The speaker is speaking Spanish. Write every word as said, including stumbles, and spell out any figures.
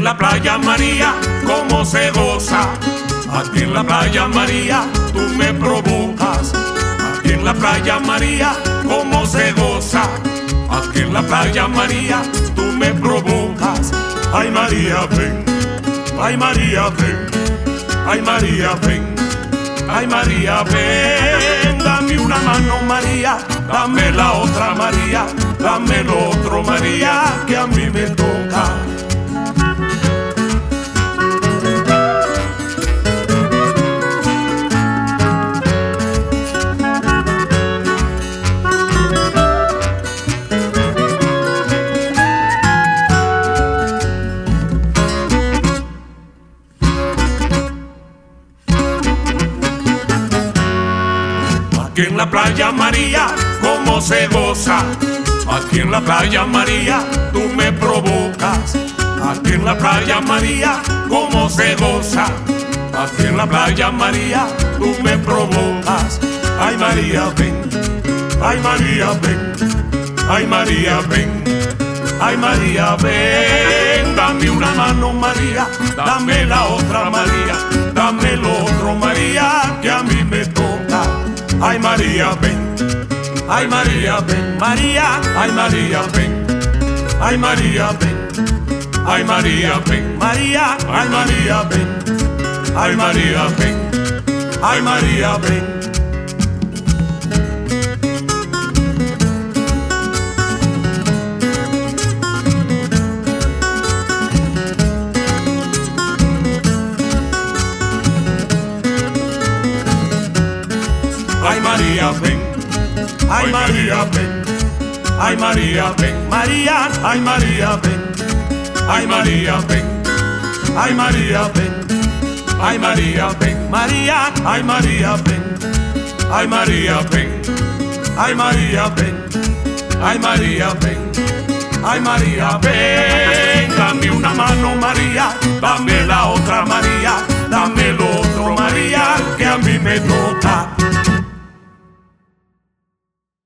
la playa María, cómo se goza. Aquí en la playa María, tú me provocas. Aquí en la playa María, cómo se goza. Aquí en la playa María, tú me provocas. Ay María, ven. Ay María, ven. Ay María, ven. Ay María, ven. Dame una mano María, dame la otra María, dame lo otro María, que a mí me toca. Aquí en la playa María, cómo se goza. Aquí en la playa María, tú me provocas. Aquí en la playa María, cómo se goza. Aquí en la playa María, tú me provocas. Ay María, ven. Ay María, ven. Ay María, ven. Ay María, ven. Dame una mano María, dame la otra María, dame lo otro María, que a mí me toca. Ay María, ven. Ay María, ven. María. Ay María, ven. Ay María, ven. Ay María, ven. María. Ay María, ven. Ay María, ven. Ay María, ven. Ay María, ven. Ay María, ven. Ay María, ven. María. Ay María, ven. Ay María, ven. Ay María, ven. Ay María, ven. María. Ay María, ven. Ay María, ven. Ay María, ven. Ay María, ven. Ay María, ven. Dame una mano María, dame la otra María, dame lo otro María, que a mí me toca.